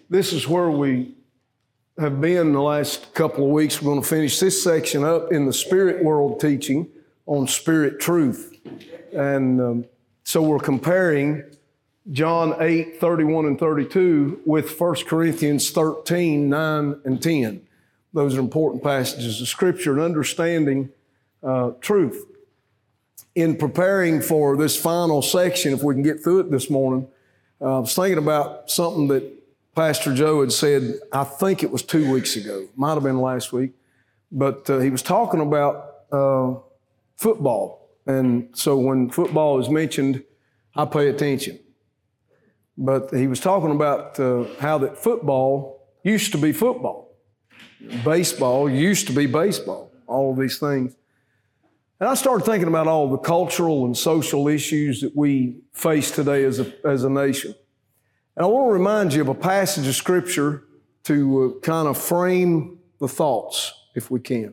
This is where we have been the last couple of weeks. We're going to finish this section up in the spirit world teaching on spirit truth. And so we're comparing John 8, 31 and 32 with 1 Corinthians 13, 9 and 10. Those are important passages of Scripture and understanding truth. In preparing for this final section, if we can get through it this morning, I was thinking about something that Pastor Joe had said, I think it was 2 weeks ago, might have been last week, but he was talking about football. And so when football is mentioned, I pay attention. But he was talking about how that football used to be football. Baseball used to be baseball, all of these things. And I started thinking about all the cultural and social issues that we face today as a nation. And I want to remind you of a passage of Scripture to kind of frame the thoughts, if we can.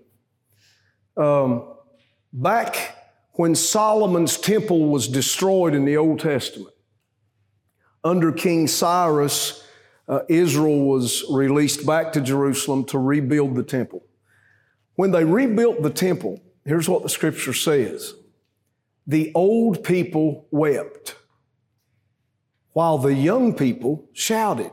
Back when Solomon's temple was destroyed in the Old Testament, under King Cyrus, Israel was released back to Jerusalem to rebuild the temple. When they rebuilt the temple, here's what the Scripture says. The old people wept, while the young people shouted.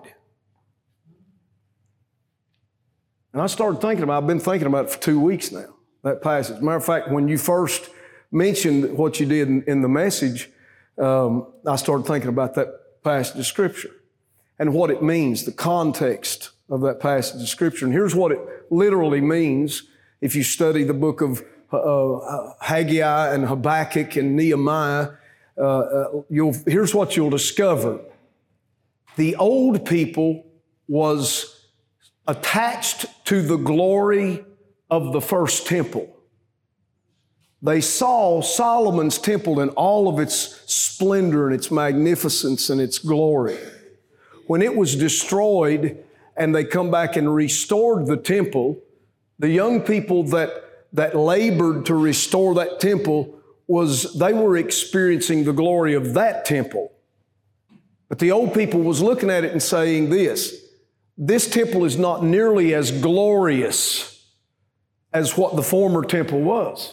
And I started thinking about, I've been thinking about it for 2 weeks now, that passage. Matter of fact, when you first mentioned what you did in the message, I started thinking about that passage of Scripture and what it means, the context of that passage of Scripture. And here's what it literally means if you study the book of Haggai and Habakkuk and Nehemiah. Here's what you'll discover. The old people was attached to the glory of the first temple. They saw Solomon's temple in all of its splendor and its magnificence and its glory. When it was destroyed and they come back and restored the temple, the young people that labored to restore that temple they were experiencing the glory of that temple. But the old people was looking at it and saying this temple is not nearly as glorious as what the former temple was.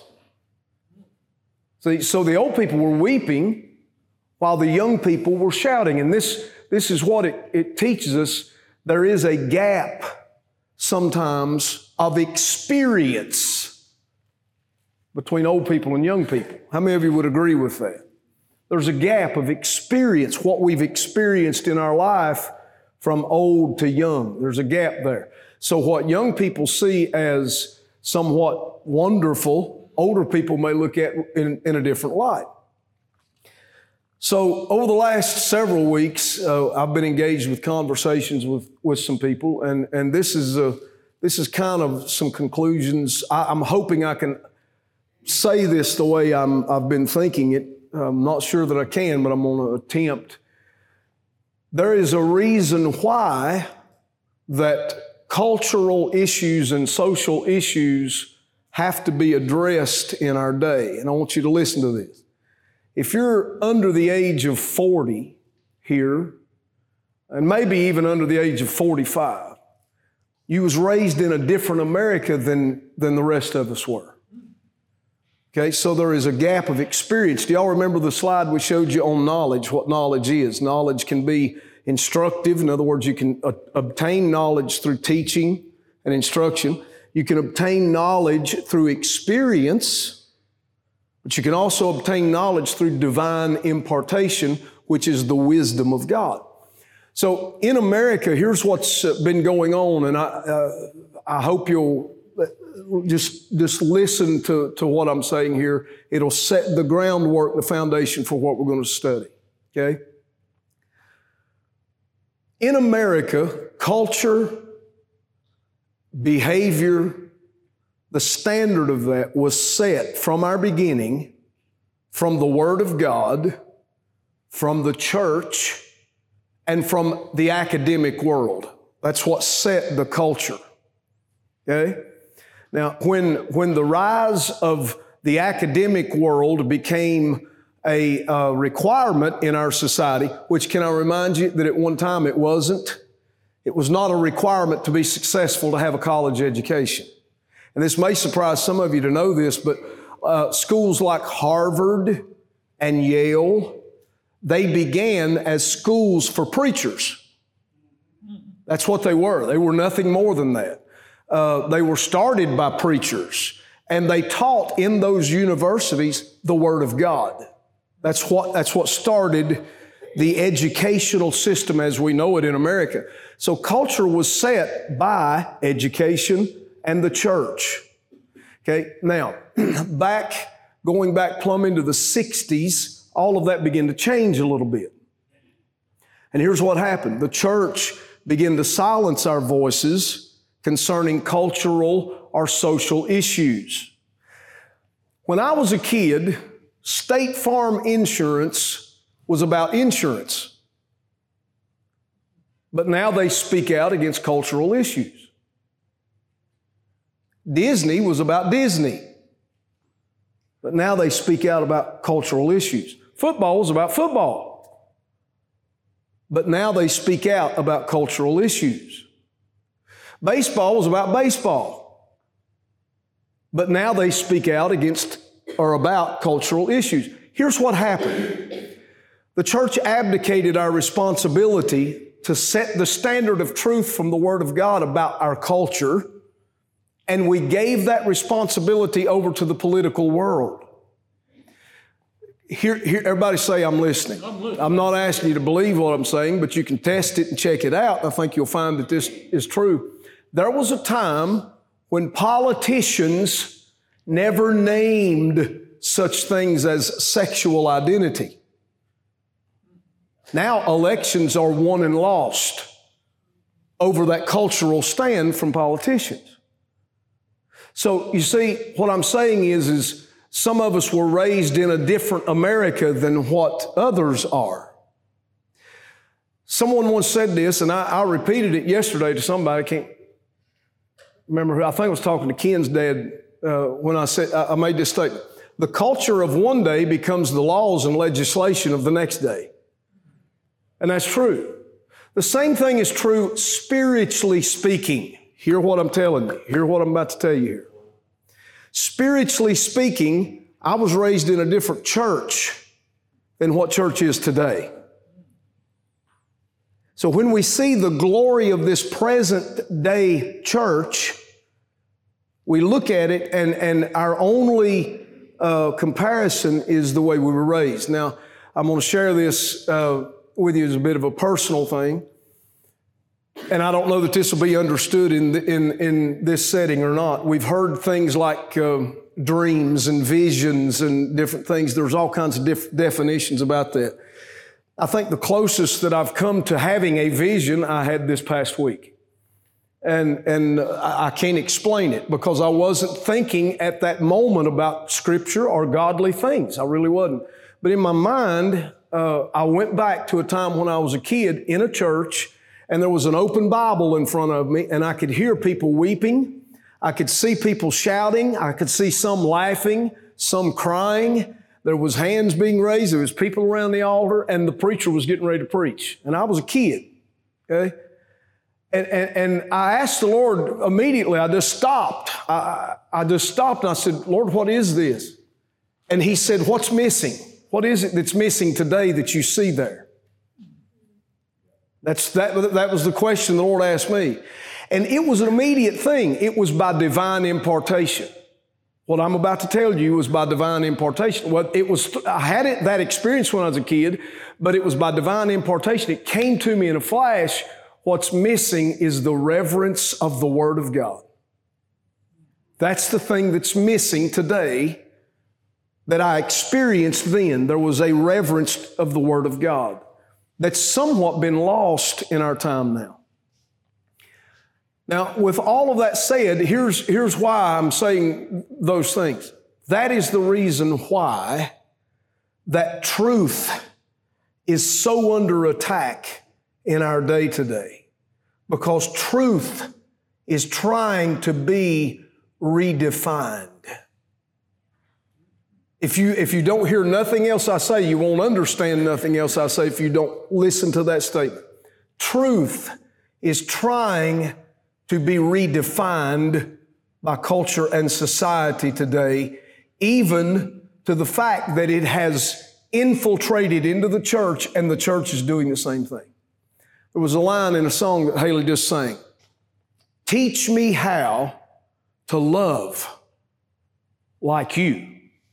So the old people were weeping while the young people were shouting. And this is what it teaches us. There is a gap sometimes of experience between old people and young people. How many of you would agree with that? There's a gap of experience, what we've experienced in our life from old to young. There's a gap there. So what young people see as somewhat wonderful, older people may look at in a different light. So over the last several weeks, I've been engaged with conversations with some people, and this is kind of some conclusions. I'm hoping I can say this the way I've been thinking it. I'm not sure that I can, but I'm going to attempt. There is a reason why that cultural issues and social issues have to be addressed in our day. And I want you to listen to this. If you're under the age of 40 here, and maybe even under the age of 45, you was raised in a different America than the rest of us were. Okay, so there is a gap of experience. Do y'all remember the slide we showed you on knowledge, what knowledge is? Knowledge can be instructive. In other words, you can obtain knowledge through teaching and instruction. You can obtain knowledge through experience, but you can also obtain knowledge through divine impartation, which is the wisdom of God. So in America, here's what's been going on, and I hope you'll just listen to what I'm saying here. It'll set the groundwork, the foundation for what we're going to study, okay? In America, culture, behavior, the standard of that was set from our beginning, from the Word of God, from the church, and from the academic world. That's what set the culture, okay? Now, when the rise of the academic world became a requirement in our society, which can I remind you that at one time it wasn't? It was not a requirement to be successful to have a college education. And this may surprise some of you to know this, but schools like Harvard and Yale, they began as schools for preachers. That's what they were. They were nothing more than that. They were started by preachers, and they taught in those universities the Word of God. That's what started the educational system as we know it in America. So culture was set by education and the church. Okay, now, going back plumb into the 60s, all of that began to change a little bit. And here's what happened. The church began to silence our voices concerning cultural or social issues. When I was a kid, State Farm insurance was about insurance. But now they speak out against cultural issues. Disney was about Disney. But now they speak out about cultural issues. Football was about football. But now they speak out about cultural issues. Baseball was about baseball. But now they speak out against or about cultural issues. Here's what happened. The church abdicated our responsibility to set the standard of truth from the Word of God about our culture, and we gave that responsibility over to the political world. Here, everybody say, I'm listening. I'm not asking you to believe what I'm saying, but you can test it and check it out. I think you'll find that this is true. There was a time when politicians never named such things as sexual identity. Now elections are won and lost over that cultural stand from politicians. So you see, what I'm saying is some of us were raised in a different America than what others are. Someone once said this, and I repeated it yesterday to somebody. I can't remember who. I think I was talking to Ken's dad when I made this statement. The culture of one day becomes the laws and legislation of the next day. And that's true. The same thing is true spiritually speaking. Hear what I'm telling you. Hear what I'm about to tell you here. Spiritually speaking, I was raised in a different church than what church is today. So when we see the glory of this present day church, we look at it and our only comparison is the way we were raised. Now, I'm going to share this with you as a bit of a personal thing. And I don't know that this will be understood in this setting or not. We've heard things like dreams and visions and different things. There's all kinds of definitions about that. I think the closest that I've come to having a vision I had this past week. And I can't explain it because I wasn't thinking at that moment about Scripture or godly things. I really wasn't. But in my mind, I went back to a time when I was a kid in a church, and there was an open Bible in front of me, and I could hear people weeping. I could see people shouting. I could see some laughing, some crying. There was hands being raised. There was people around the altar, and the preacher was getting ready to preach. And I was a kid, okay? And I asked the Lord immediately. I just stopped. I just stopped, and I said, Lord, what is this? And He said, what's missing? What is it that's missing today that you see there? That was the question the Lord asked me. And it was an immediate thing. It was by divine impartation. What I'm about to tell you was by divine impartation. Well, I had that experience when I was a kid, but it was by divine impartation. It came to me in a flash. What's missing is the reverence of the Word of God. That's the thing that's missing today that I experienced then. There was a reverence of the Word of God that's somewhat been lost in our time now. Now, with all of that said, here's why I'm saying those things. That is the reason why that truth is so under attack in our day today. Because truth is trying to be redefined. If you don't hear nothing else I say, you won't understand nothing else I say if you don't listen to that statement. Truth is trying to be redefined by culture and society today, even to the fact that it has infiltrated into the church and the church is doing the same thing. There was a line in a song that Haley just sang. Teach me how to love like you.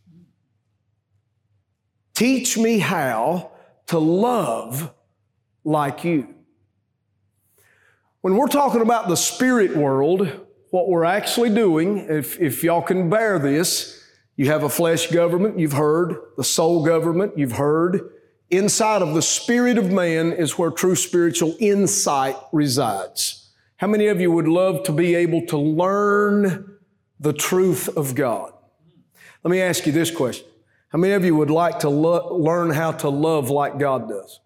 Teach me how to love like you. When we're talking about the spirit world, what we're actually doing, if y'all can bear this, you have a flesh government, you've heard, the soul government, you've heard. Inside of the spirit of man is where true spiritual insight resides. How many of you would love to be able to learn the truth of God? Let me ask you this question. How many of you would like to learn how to love like God does?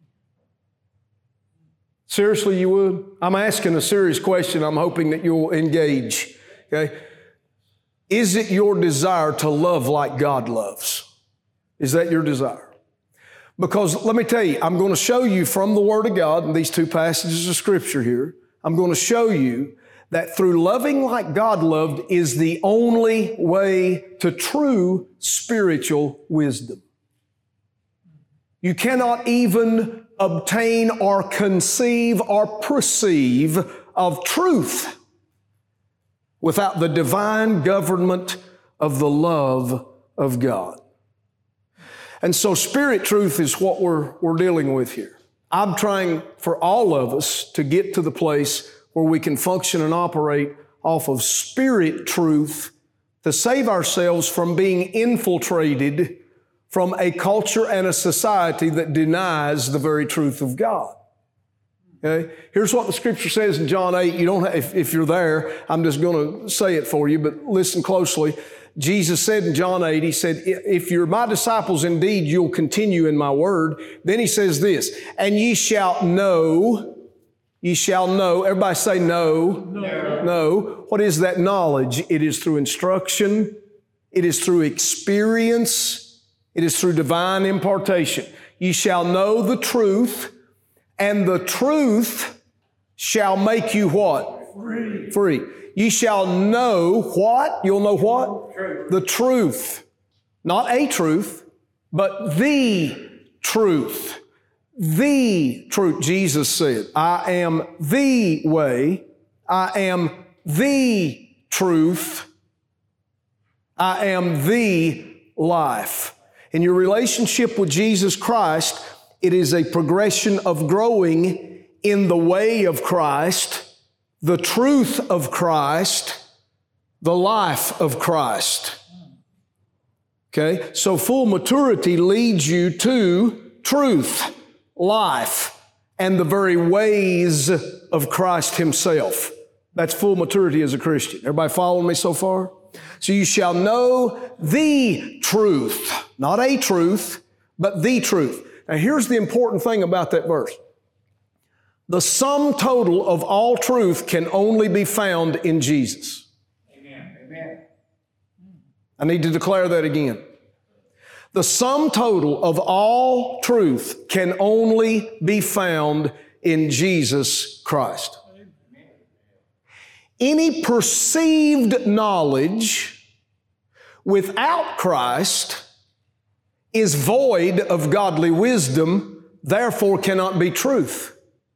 Seriously, you would? I'm asking a serious question. I'm hoping that you'll engage. Okay? Is it your desire to love like God loves? Is that your desire? Because let me tell you, I'm going to show you from the Word of God in these two passages of Scripture here, I'm going to show you that through loving like God loved is the only way to true spiritual wisdom. You cannot even obtain or conceive or perceive of truth without the divine government of the love of God. And so spirit truth is what we're dealing with here. I'm trying for all of us to get to the place where we can function and operate off of spirit truth to save ourselves from being infiltrated from a culture and a society that denies the very truth of God. Okay? Here's what the Scripture says in John 8. You don't have, if you're there, I'm just going to say it for you, but listen closely. Jesus said in John 8, He said, if you're my disciples indeed, you'll continue in my word. Then He says this, and ye shall know, everybody say no. No. What is that knowledge? It is through instruction. It is through experience. It is through divine impartation. Ye shall know the truth, and the truth shall make you what? Free. Ye shall know what? You'll know what? Truth. The truth. Not a truth, but the truth. The truth. Jesus said, I am the way. I am the truth. I am the life. In your relationship with Jesus Christ, it is a progression of growing in the way of Christ, the truth of Christ, the life of Christ. Okay? So full maturity leads you to truth, life, and the very ways of Christ Himself. That's full maturity as a Christian. Everybody following me so far? So you shall know the truth, not a truth, but the truth. Now here's the important thing about that verse. The sum total of all truth can only be found in Jesus. Amen. I need to declare that again. The sum total of all truth can only be found in Jesus Christ. Any perceived knowledge without Christ is void of godly wisdom, therefore cannot be truth.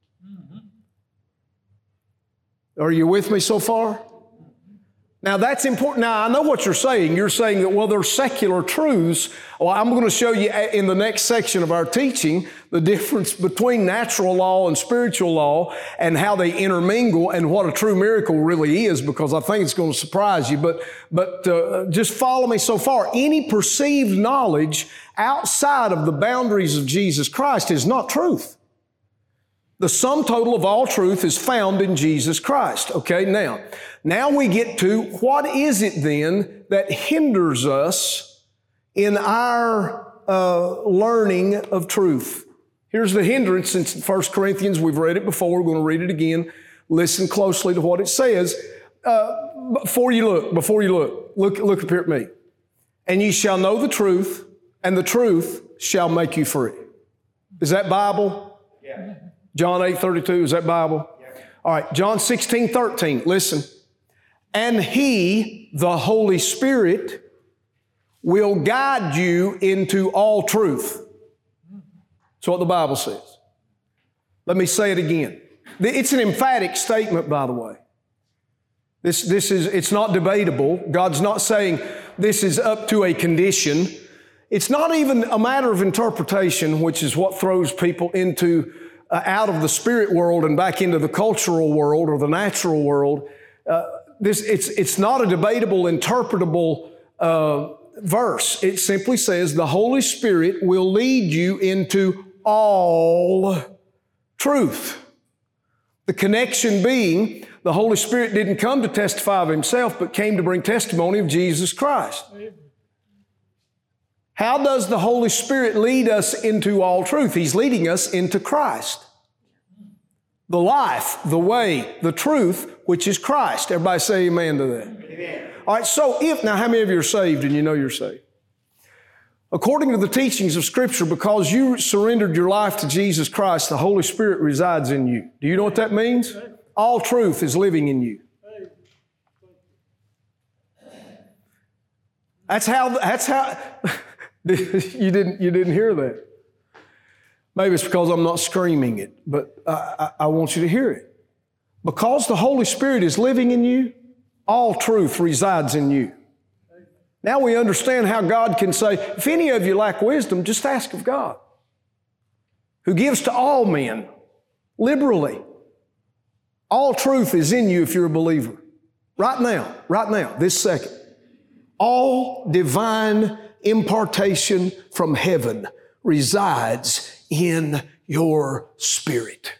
Are you with me so far? Now that's important. Now I know what you're saying. You're saying that, well, there's secular truths. Well, I'm going to show you in the next section of our teaching the difference between natural law and spiritual law and how they intermingle and what a true miracle really is, because I think it's going to surprise you. But just follow me so far. Any perceived knowledge outside of the boundaries of Jesus Christ is not truth. The sum total of all truth is found in Jesus Christ. Okay, now we get to what is it then that hinders us in our learning of truth. Here's the hindrance in 1 Corinthians. We've read it before. We're going to read it again. Listen closely to what it says. Before you look up here at me. And ye shall know the truth, and the truth shall make you free. Is that Bible? Yeah. John 8:32, is that Bible? Yeah. All right, John 16:13, listen. And He, the Holy Spirit, will guide you into all truth. That's what the Bible says. Let me say it again. It's an emphatic statement, by the way. It's not debatable. God's not saying this is up to a condition. It's not even a matter of interpretation, which is what throws people into out of the spirit world and back into the cultural world or the natural world. It's not a debatable, interpretable verse. It simply says the Holy Spirit will lead you into all truth. The connection being, the Holy Spirit didn't come to testify of Himself, but came to bring testimony of Jesus Christ. How does the Holy Spirit lead us into all truth? He's leading us into Christ. The life, the way, the truth, which is Christ. Everybody say amen to that. Amen. All right, so now how many of you are saved and you know you're saved? According to the teachings of Scripture, because you surrendered your life to Jesus Christ, the Holy Spirit resides in you. Do you know what that means? All truth is living in you. That's how you didn't hear that. Maybe it's because I'm not screaming it, but I want you to hear it. Because the Holy Spirit is living in you, all truth resides in you. Now we understand how God can say, if any of you lack wisdom, just ask of God, who gives to all men liberally. All truth is in you if you're a believer. Right now, this second. All divine impartation from heaven resides in your spirit.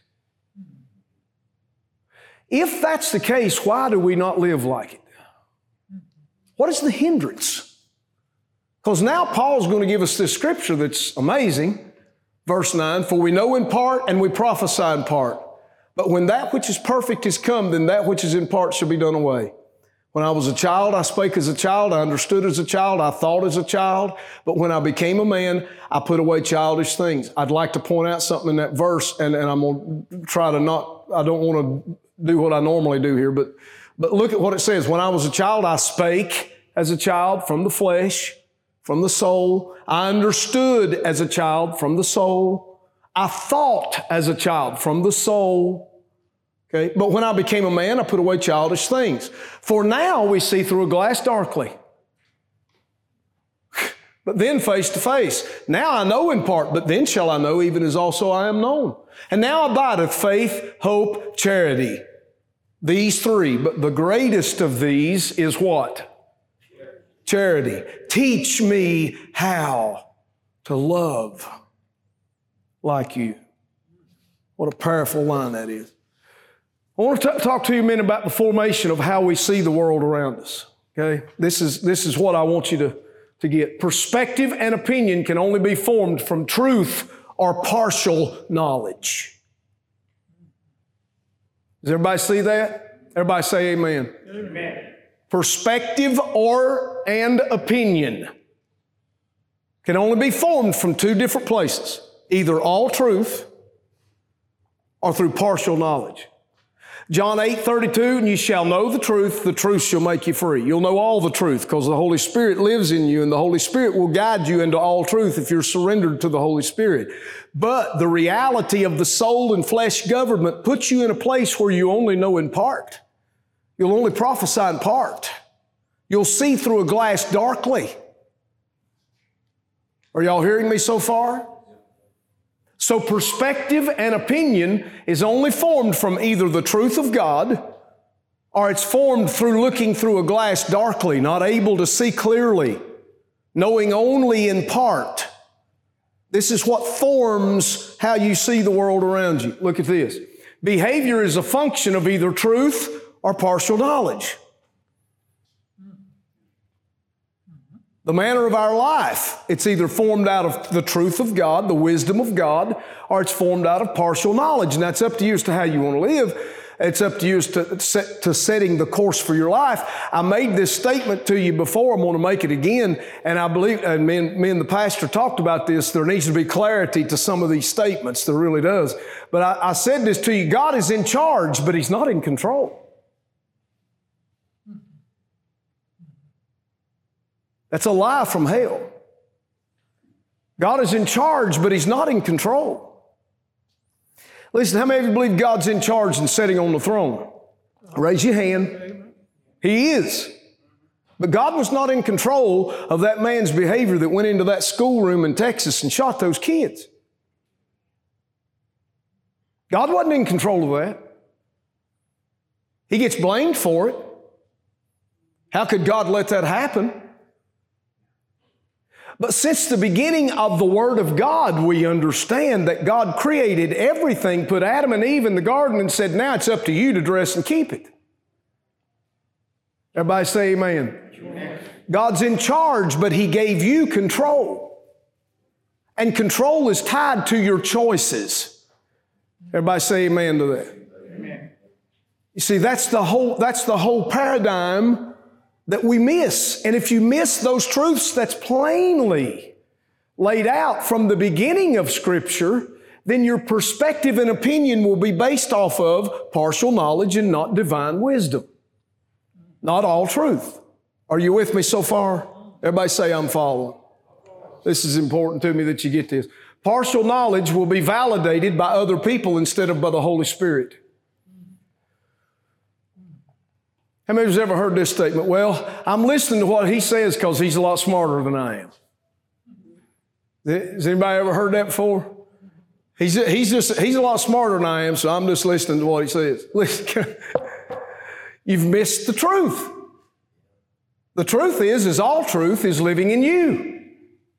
If that's the case, why do we not live like it? What is the hindrance? Because now Paul's going to give us this scripture that's amazing. Verse 9, for we know in part and we prophesy in part. But when that which is perfect is come, then that which is in part shall be done away. When I was a child, I spake as a child, I understood as a child, I thought as a child. But when I became a man, I put away childish things. I'd like to point out something in that verse, and I'm going to try to I don't want to do what I normally do here, but look at what it says. When I was a child, I spake as a child from the flesh, from the soul. I understood as a child from the soul. I thought as a child from the soul. Okay? But when I became a man, I put away childish things. For now we see through a glass darkly, but then face to face. Now I know in part, but then shall I know even as also I am known. And now abideth faith, hope, charity. These three, but the greatest of these is what? Charity. Teach me how to love like you. What a powerful line that is. I want to talk to you a minute about the formation of how we see the world around us. Okay? This is what I want you to get. Perspective and opinion can only be formed from truth or partial knowledge. Does everybody see that? Everybody say amen. Amen. Perspective and opinion can only be formed from two different places. Either all truth or through partial knowledge. John 8:32, and you shall know the truth shall make you free. You'll know all the truth because the Holy Spirit lives in you, and the Holy Spirit will guide you into all truth if you're surrendered to the Holy Spirit. But the reality of the soul and flesh government puts you in a place where you only know in part. You'll only prophesy in part. You'll see through a glass darkly. Are y'all hearing me so far? So perspective and opinion is only formed from either the truth of God or it's formed through looking through a glass darkly, not able to see clearly, knowing only in part. This is what forms how you see the world around you. Look at this. Behavior is a function of either truth or partial knowledge. The manner of our life, it's either formed out of the truth of God, the wisdom of God, or it's formed out of partial knowledge. And that's up to you as to how you want to live. It's up to you as to setting the course for your life. I made this statement to you before. I'm going to make it again. And I believe, and me and the pastor talked about this, there needs to be clarity to some of these statements. There really does. But I said this to you, God is in charge, but He's not in control. That's a lie from hell. God is in charge, but He's not in control. Listen, how many of you believe God's in charge and sitting on the throne? Raise your hand. He is. But God was not in control of that man's behavior that went into that schoolroom in Texas and shot those kids. God wasn't in control of that. He gets blamed for it. How could God let that happen? But since the beginning of the Word of God, we understand that God created everything, put Adam and Eve in the garden and said, now it's up to you to dress and keep it. Everybody say amen. Amen. God's in charge, but He gave you control. And control is tied to your choices. Everybody say amen to that. Amen. You see, that's the whole paradigm that we miss. And if you miss those truths that's plainly laid out from the beginning of Scripture, then your perspective and opinion will be based off of partial knowledge and not divine wisdom. Not all truth. Are you with me so far? Everybody say, I'm following. This is important to me that you get this. Partial knowledge will be validated by other people instead of by the Holy Spirit. How many of you have ever heard this statement? Well, I'm listening to what he says because he's a lot smarter than I am. Has anybody ever heard that before? He's a lot smarter than I am, so I'm just listening to what he says. Listen, you've missed the truth. The truth is all truth is living in you.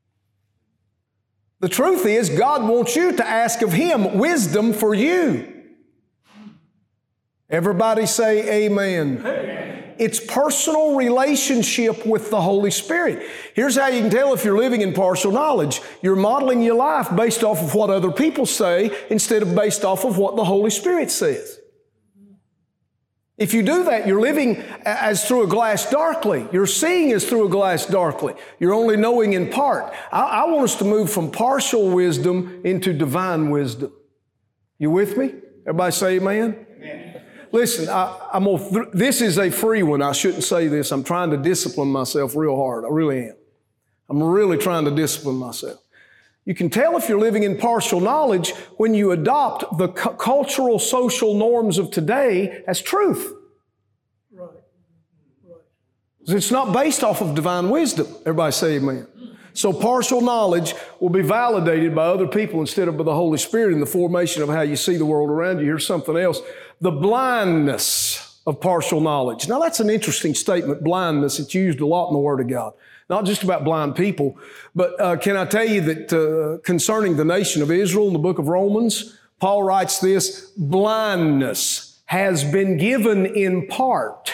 The truth is God wants you to ask of Him wisdom for you. Everybody say amen. Amen. It's personal relationship with the Holy Spirit. Here's how you can tell if you're living in partial knowledge. You're modeling your life based off of what other people say instead of based off of what the Holy Spirit says. If you do that, you're living as through a glass darkly. You're seeing as through a glass darkly. You're only knowing in part. I want us to move from partial wisdom into divine wisdom. You with me? Everybody say amen? Amen. Listen, this is a free one. I shouldn't say this. I'm trying to discipline myself real hard. I really am. I'm really trying to discipline myself. You can tell if you're living in partial knowledge when you adopt the cultural, social norms of today as truth. Right. It's not based off of divine wisdom. Everybody say amen. So partial knowledge will be validated by other people instead of by the Holy Spirit in the formation of how you see the world around you. Here's something else. The blindness of partial knowledge. Now that's an interesting statement, blindness. It's used a lot in the Word of God. Not just about blind people, but can I tell you that concerning the nation of Israel in the book of Romans, Paul writes this, blindness has been given in part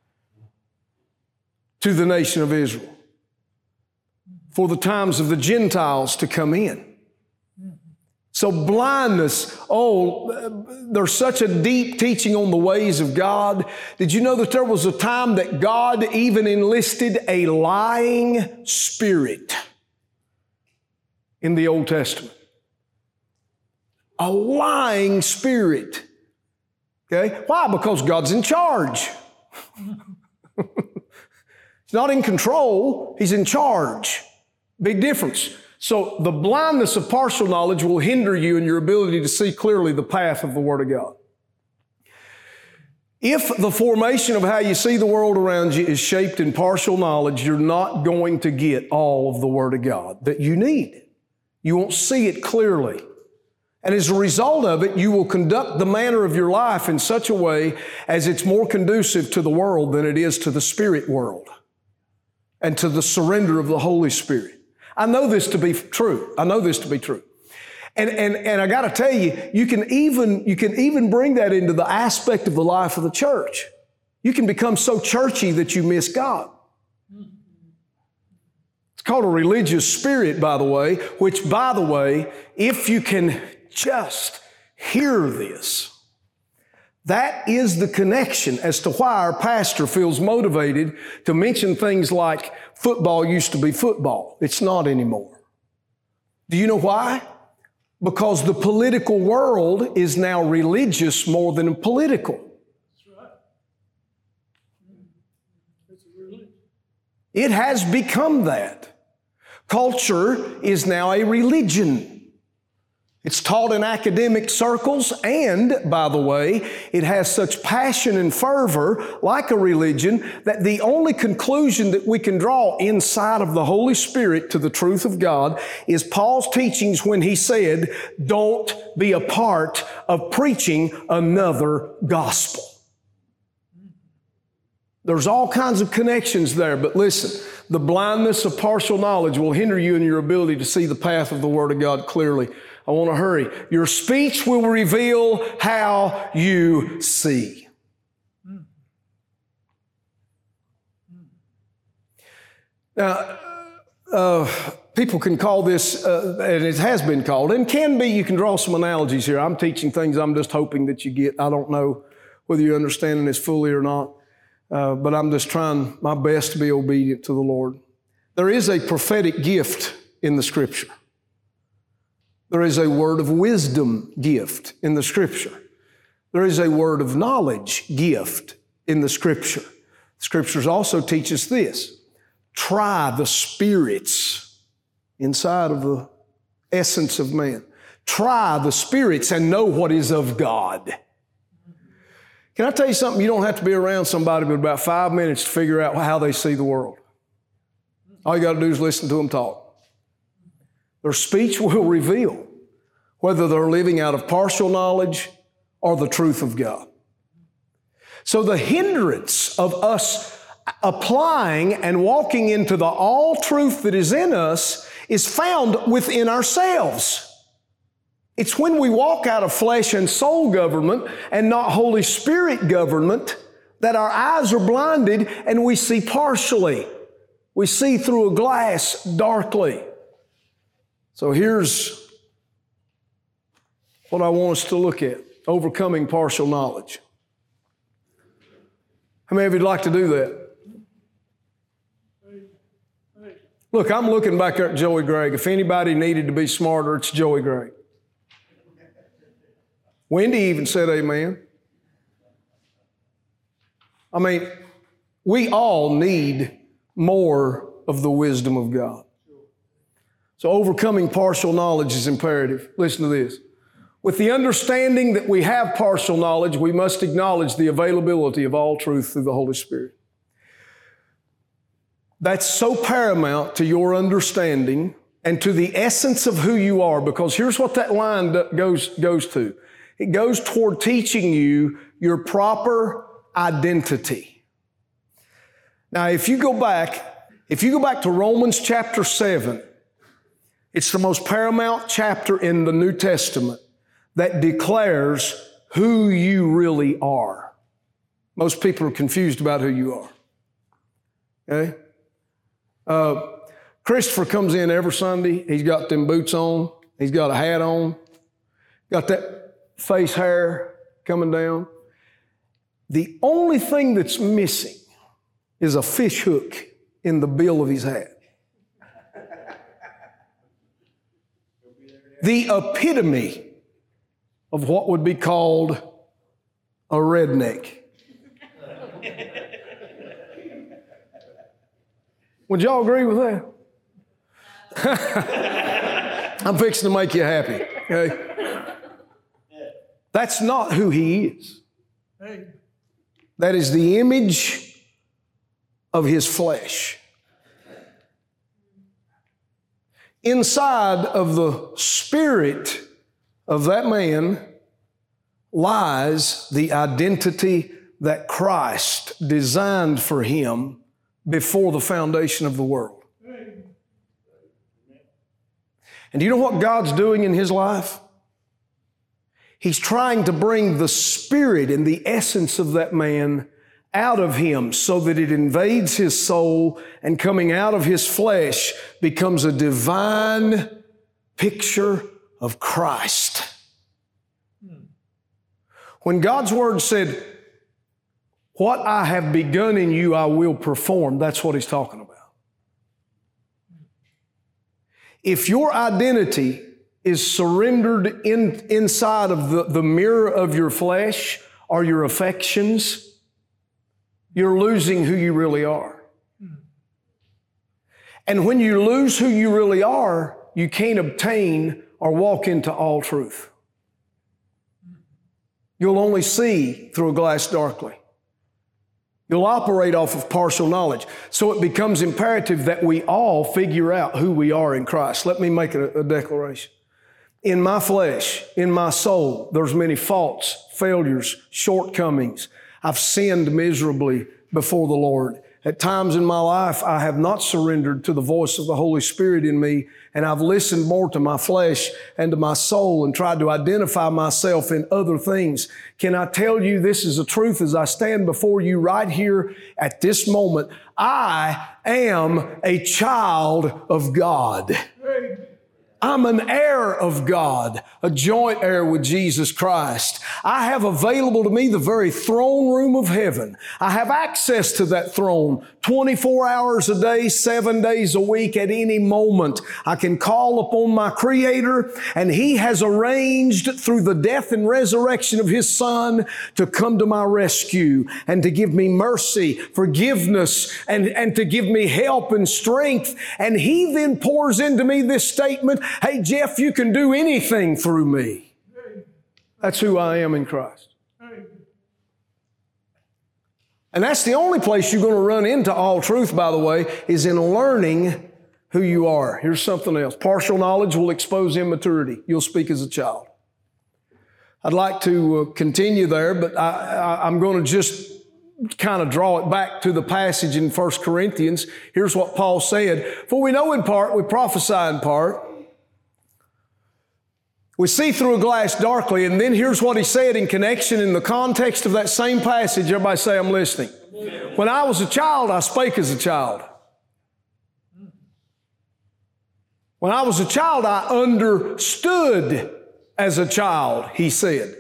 to the nation of Israel for the times of the Gentiles to come in. So blindness, there's such a deep teaching on the ways of God. Did you know that there was a time that God even enlisted a lying spirit in the Old Testament? A lying spirit. Okay? Why? Because God's in charge. He's not in control, He's in charge. Big difference. So the blindness of partial knowledge will hinder you in your ability to see clearly the path of the Word of God. If the formation of how you see the world around you is shaped in partial knowledge, you're not going to get all of the Word of God that you need. You won't see it clearly. And as a result of it, you will conduct the manner of your life in such a way as it's more conducive to the world than it is to the spirit world and to the surrender of the Holy Spirit. I know this to be true. I know this to be true. And I got to tell you, you can even bring that into the aspect of the life of the church. You can become so churchy that you miss God. It's called a religious spirit, by the way, which, by the way, if you can just hear this, That is the connection as to why our pastor feels motivated to mention things like football used to be football. It's not anymore. Do you know why? Because the political world is now religious more than political. That's right. It's a religion. It has become that. Culture is now a religion. It's taught in academic circles, and, by the way, it has such passion and fervor, like a religion, that the only conclusion that we can draw inside of the Holy Spirit to the truth of God is Paul's teachings when he said, don't be a part of preaching another gospel. There's all kinds of connections there, but listen, the blindness of partial knowledge will hinder you in your ability to see the path of the Word of God clearly. I want to hurry. Your speech will reveal how you see. Now, people can call this, and it has been called, and can be, you can draw some analogies here. I'm teaching things I'm just hoping that you get. I don't know whether you're understanding this fully or not, but I'm just trying my best to be obedient to the Lord. There is a prophetic gift in the Scripture. There is a word of wisdom gift in the Scripture. There is a word of knowledge gift in the Scripture. The Scriptures also teach us this: try the spirits inside of the essence of man. Try the spirits and know what is of God. Can I tell you something? You don't have to be around somebody but about 5 minutes to figure out how they see the world. All you got to do is listen to them talk. Their speech will reveal whether they're living out of partial knowledge or the truth of God. So the hindrance of us applying and walking into the all truth that is in us is found within ourselves. It's when we walk out of flesh and soul government and not Holy Spirit government that our eyes are blinded and we see partially. We see through a glass darkly. So here's what I want us to look at: overcoming partial knowledge. How many of you'd like to do that? Look, I'm looking back there at Joey Gregg. If anybody needed to be smarter, it's Joey Gregg. Wendy even said amen. I mean, we all need more of the wisdom of God. So overcoming partial knowledge is imperative. Listen to this. With the understanding that we have partial knowledge, we must acknowledge the availability of all truth through the Holy Spirit. That's so paramount to your understanding and to the essence of who you are, because here's what that line goes to. It goes toward teaching you your proper identity. Now, if you go back to Romans chapter 7, it's the most paramount chapter in the New Testament that declares who you really are. Most people are confused about who you are. Okay? Christopher comes in every Sunday. He's got them boots on. He's got a hat on. Got that face hair coming down. The only thing that's missing is a fish hook in the bill of his hat. The epitome of what would be called a redneck. Would y'all agree with that? I'm fixing to make you happy. Okay? That's not who he is. That is the image of his flesh. Inside of the spirit of that man lies the identity that Christ designed for him before the foundation of the world. And do you know what God's doing in his life? He's trying to bring the spirit and the essence of that man out of him so that it invades his soul and coming out of his flesh becomes a divine picture of Christ. When God's Word said, what I have begun in you, I will perform, that's what He's talking about. If your identity is surrendered inside of the mirror of your flesh or your affections, you're losing who you really are. And when you lose who you really are, you can't obtain or walk into all truth. You'll only see through a glass darkly. You'll operate off of partial knowledge. So it becomes imperative that we all figure out who we are in Christ. Let me make a declaration. In my flesh, in my soul, there's many faults, failures, shortcomings. I've sinned miserably before the Lord. At times in my life, I have not surrendered to the voice of the Holy Spirit in me, and I've listened more to my flesh and to my soul and tried to identify myself in other things. Can I tell you this is a truth as I stand before you right here at this moment? I am a child of God. I'm an heir of God, a joint heir with Jesus Christ. I have available to me the very throne room of heaven. I have access to that throne 24 hours a day, 7 days a week at any moment. I can call upon my Creator, and He has arranged through the death and resurrection of His Son to come to my rescue and to give me mercy, forgiveness, and to give me help and strength. And He then pours into me this statement, hey, Jeff, you can do anything through me. That's who I am in Christ. And that's the only place you're going to run into all truth, by the way, is in learning who you are. Here's something else. Partial knowledge will expose immaturity. You'll speak as a child. I'd like to continue there, but I'm going to just kind of draw it back to the passage in 1 Corinthians. Here's what Paul said. For we know in part, we prophesy in part. We see through a glass darkly, and then here's what he said in connection in the context of that same passage. Everybody say, I'm listening. When I was a child, I spake as a child. When I was a child, I understood as a child, he said.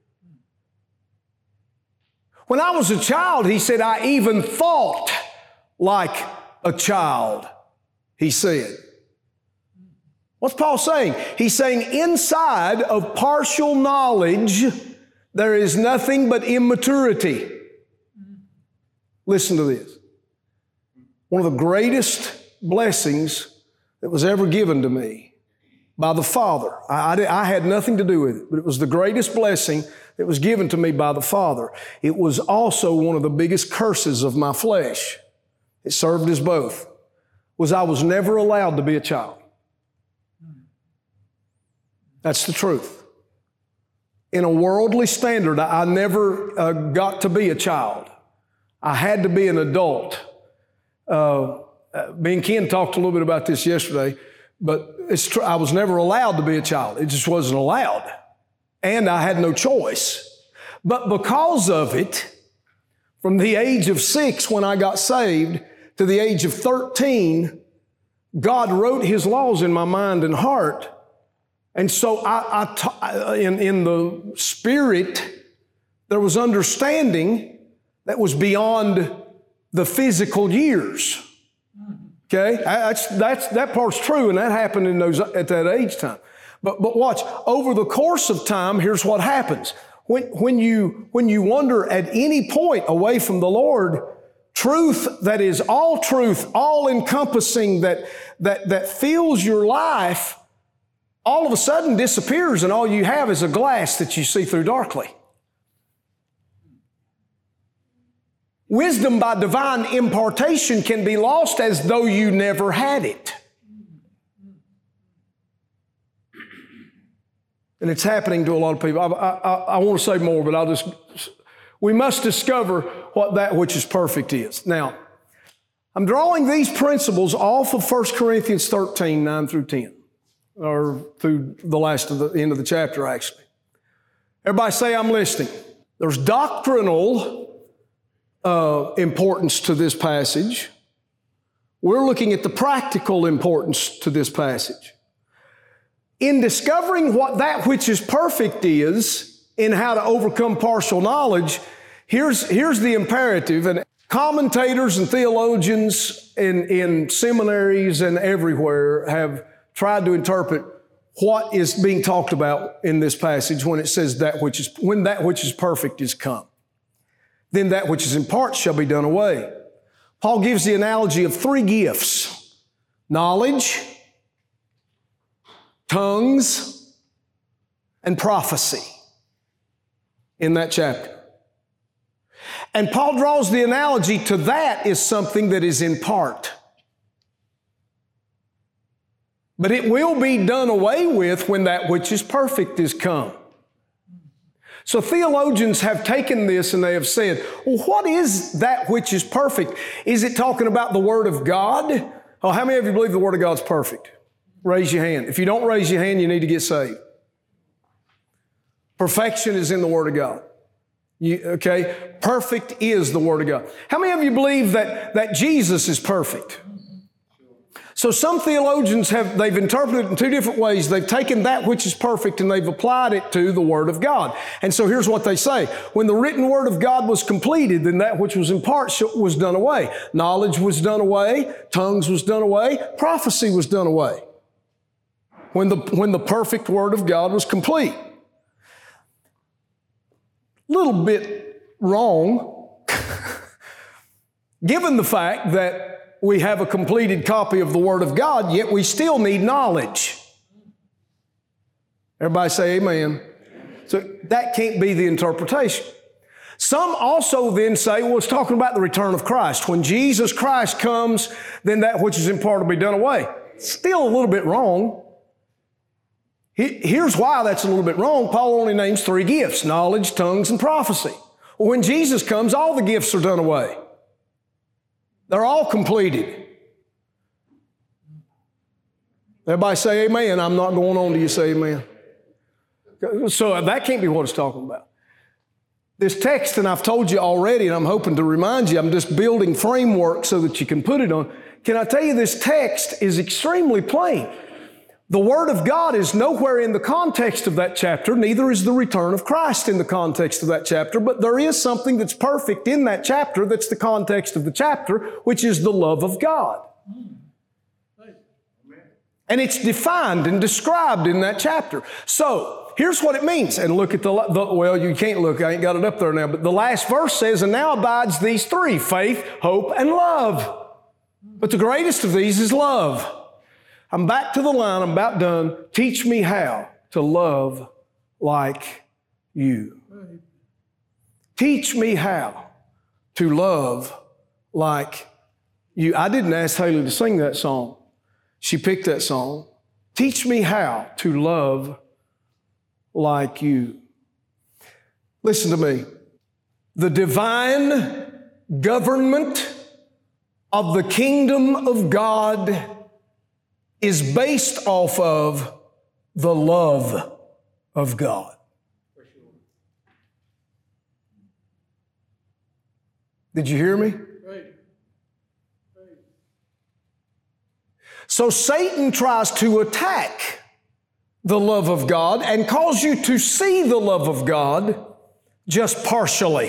When I was a child, he said, I even thought like a child, he said. What's Paul saying? He's saying inside of partial knowledge, there is nothing but immaturity. Listen to this. One of the greatest blessings that was ever given to me by the Father. I had nothing to do with it, but it was the greatest blessing that was given to me by the Father. It was also one of the biggest curses of my flesh. It served as both. Was I was never allowed to be a child. That's the truth. In a worldly standard, I never got to be a child. I had to be an adult. Me and Ken talked a little bit about this yesterday, but it's true. I was never allowed to be a child. It just wasn't allowed. And I had no choice. But because of it, from the age of 6 when I got saved to the age of 13, God wrote His laws in my mind and heart. And so in the Spirit, there was understanding that was beyond the physical years. Okay? That part's true, and that happened at that age time. But watch, over the course of time, here's what happens. When you wander at any point away from the Lord, truth that is all truth, all encompassing, that fills your life, all of a sudden disappears, and all you have is a glass that you see through darkly. Wisdom by divine impartation can be lost as though you never had it. And it's happening to a lot of people. I want to say more, but we must discover what that which is perfect is. Now, I'm drawing these principles off of 1 Corinthians 13, 9 through 10. Or through the end of the chapter, actually. Everybody say, I'm listening. There's doctrinal importance to this passage. We're looking at the practical importance to this passage. In discovering what that which is perfect is, in how to overcome partial knowledge, here's the imperative. And commentators and theologians in seminaries and everywhere have tried to interpret what is being talked about in this passage when it says when that which is perfect is come. Then that which is in part shall be done away. Paul gives the analogy of three gifts: knowledge, tongues, and prophecy in that chapter. And Paul draws the analogy to that is something that is in part. But it will be done away with when that which is perfect is come. So theologians have taken this and they have said, well, what is that which is perfect? Is it talking about the Word of God? Oh, how many of you believe the Word of God's perfect? Raise your hand. If you don't raise your hand, you need to get saved. Perfection is in the Word of God. Okay? Perfect is the Word of God. How many of you believe that Jesus is perfect? So some theologians they've interpreted it in two different ways. They've taken that which is perfect and they've applied it to the Word of God. And so here's what they say. When the written Word of God was completed, then that which was in part was done away. Knowledge was done away. Tongues was done away. Prophecy was done away. When the perfect Word of God was complete. Little bit wrong, given the fact that we have a completed copy of the Word of God, yet we still need knowledge. Everybody say amen. So that can't be the interpretation. Some also then say, well, it's talking about the return of Christ. When Jesus Christ comes, then that which is in part will be done away. Still a little bit wrong. Here's why that's a little bit wrong. Paul only names three gifts: knowledge, tongues, and prophecy. Well, when Jesus comes, all the gifts are done away. They're all completed. Everybody say amen. I'm not going on till you say amen. So that can't be what it's talking about. This text, and I've told you already, and I'm hoping to remind you, I'm just building framework so that you can put it on. Can I tell you, this text is extremely plain. The Word of God is nowhere in the context of that chapter, neither is the return of Christ in the context of that chapter, but there is something that's perfect in that chapter that's the context of the chapter, which is the love of God. And it's defined and described in that chapter. So, here's what it means. And look at well, you can't look, I ain't got it up there now, but the last verse says, and now abides these three: faith, hope, and love. But the greatest of these is love. I'm back to the line, I'm about done. Teach me how to love like you. Teach me how to love like you. I didn't ask Haley to sing that song. She picked that song. Teach me how to love like you. Listen to me. The divine government of the kingdom of God is based off of the love of God. Did you hear me? Right. So Satan tries to attack the love of God and cause you to see the love of God just partially,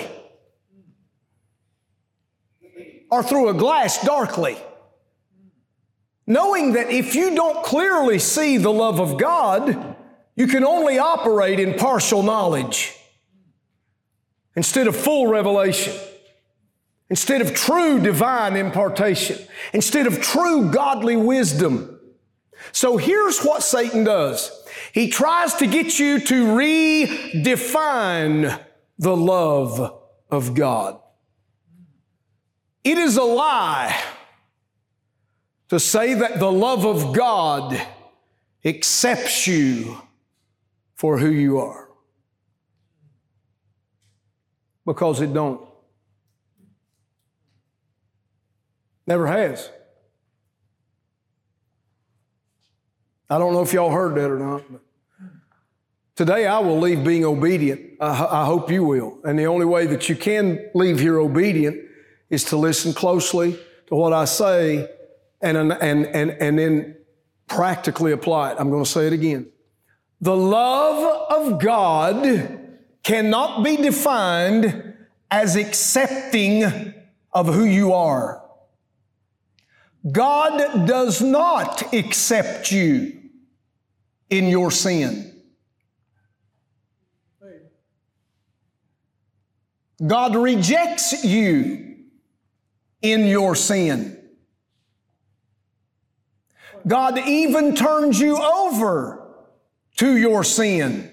or through a glass darkly. Knowing that if you don't clearly see the love of God, you can only operate in partial knowledge instead of full revelation, instead of true divine impartation, instead of true godly wisdom. So here's what Satan does. He tries to get you to redefine the love of God. It is a lie to say that the love of God accepts you for who you are. Because it don't. Never has. I don't know if y'all heard that or not, but today I will leave being obedient. I hope you will. And the only way that you can leave here obedient is to listen closely to what I say and then practically apply it. I'm going to say it again. The love of God cannot be defined as accepting of who you are. God does not accept you in your sin. God rejects you in your sin. God even turns you over to your sin.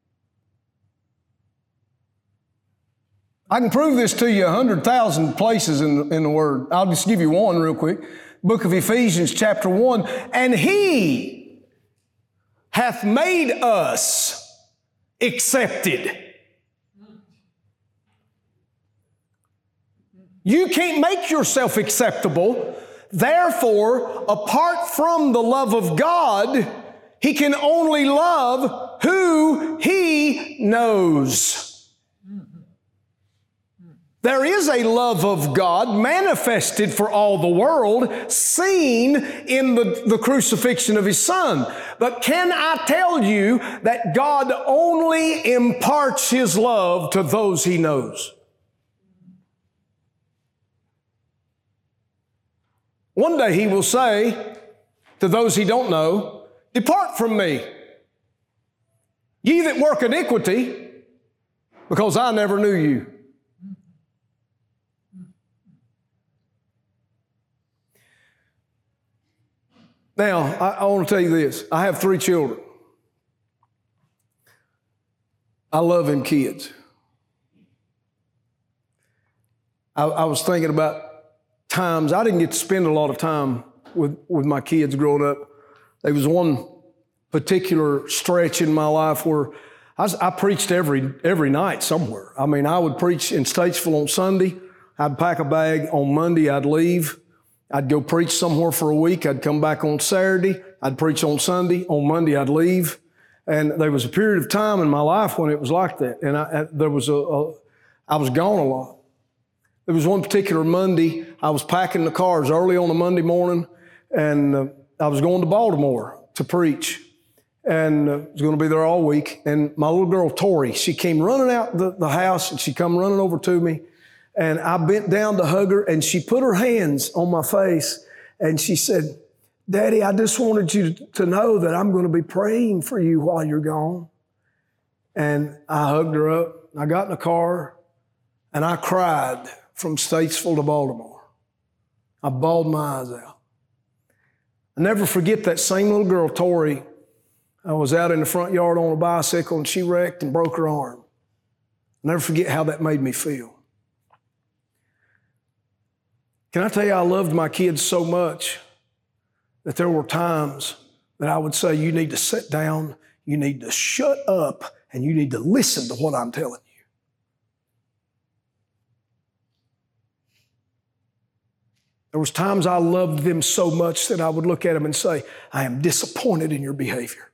I can prove this to you 100,000 places in the Word. I'll just give you one real quick. Book of Ephesians chapter 1. And He hath made us accepted. You can't make yourself acceptable. Therefore, apart from the love of God, He can only love who He knows. There is a love of God manifested for all the world, seen in the crucifixion of His Son. But can I tell you that God only imparts His love to those He knows? One day He will say to those He don't know, "Depart from me, ye that work iniquity, because I never knew you." Now, I want to tell you this. I have 3 children. I love them kids. I was thinking about times, I didn't get to spend a lot of time with my kids growing up. There was one particular stretch in my life where I preached every night somewhere. I mean, I would preach in Statesville on Sunday. I'd pack a bag on Monday. I'd leave. I'd go preach somewhere for a week. I'd come back on Saturday. I'd preach on Sunday. On Monday, I'd leave. And there was a period of time in my life when it was like that. And I was gone a lot. There was one particular Monday, I was packing the cars early on a Monday morning, and I was going to Baltimore to preach. And I was going to be there all week. And my little girl, Tori, she came running out the house, and she come running over to me. And I bent down to hug her, and she put her hands on my face, and she said, "Daddy, I just wanted you to know that I'm going to be praying for you while you're gone." And I hugged her up. I got in the car, and I cried from Statesville to Baltimore. I bawled my eyes out. I never forget that same little girl, Tori. I was out in the front yard on a bicycle, and she wrecked and broke her arm. I'll never forget how that made me feel. Can I tell you, I loved my kids so much that there were times that I would say, "You need to sit down, you need to shut up, and you need to listen to what I'm telling you." There was times I loved them so much that I would look at them and say, "I am disappointed in your behavior."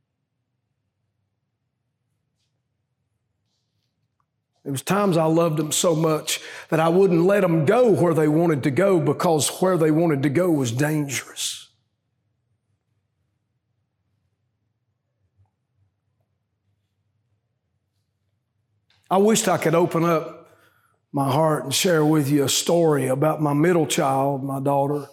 There was times I loved them so much that I wouldn't let them go where they wanted to go, because where they wanted to go was dangerous. I wished I could open up my heart and share with you a story about my middle child, my daughter.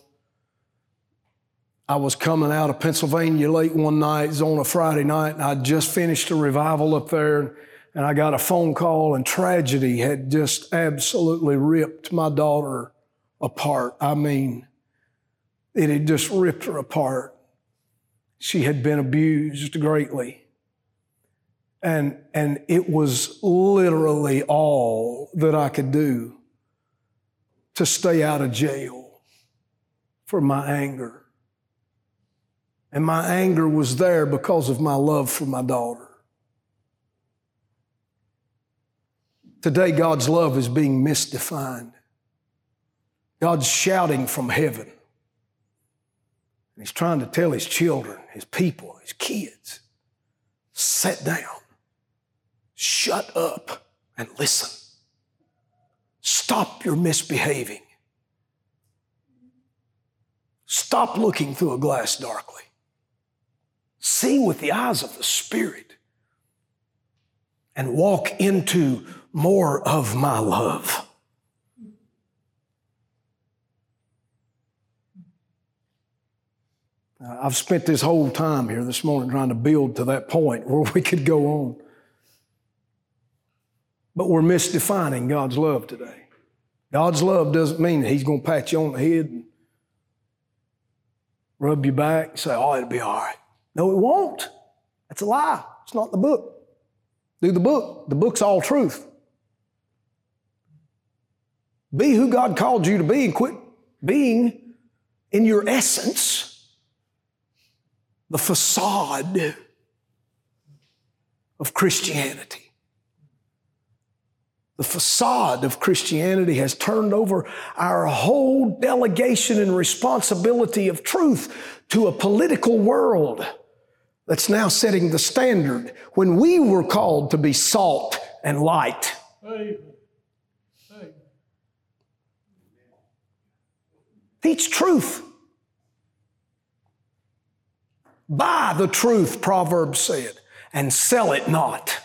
I was coming out of Pennsylvania late one night. It was on a Friday night, and I'd just finished a revival up there. And I got a phone call, and tragedy had just absolutely ripped my daughter apart. I mean, it had just ripped her apart. She had been abused greatly. And it was literally all that I could do to stay out of jail for my anger. And my anger was there because of my love for my daughter. Today, God's love is being misdefined. God's shouting from heaven. And He's trying to tell His children, His people, His kids, sit down, shut up, and listen. Stop your misbehaving. Stop looking through a glass darkly. See with the eyes of the Spirit. and walk into more of my love. I've spent this whole time here this morning trying to build to that point where we could go on. But we're misdefining God's love today. God's love doesn't mean that He's going to pat you on the head and rub your back and say, oh, it'll be all right. No, it won't. That's a lie. It's not the book. Do the book. The book's all truth. Be who God called you to be and quit being, in your essence, the facade of Christianity. The facade of Christianity has turned over our whole delegation and responsibility of truth to a political world that's now setting the standard when we were called to be salt and light. Amen. Teach truth. Buy the truth, Proverbs said, and sell it not.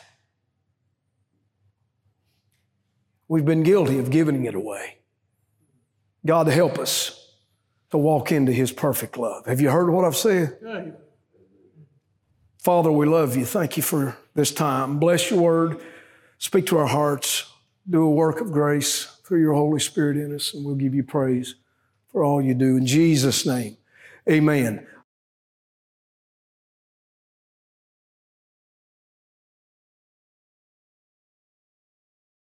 We've been guilty of giving it away. God help us to walk into His perfect love. Have you heard what I've said? Amen. Father, we love you. Thank you for this time. Bless your word. Speak to our hearts. Do a work of grace through your Holy Spirit in us, and we'll give you praise for all you do. In Jesus' name, amen.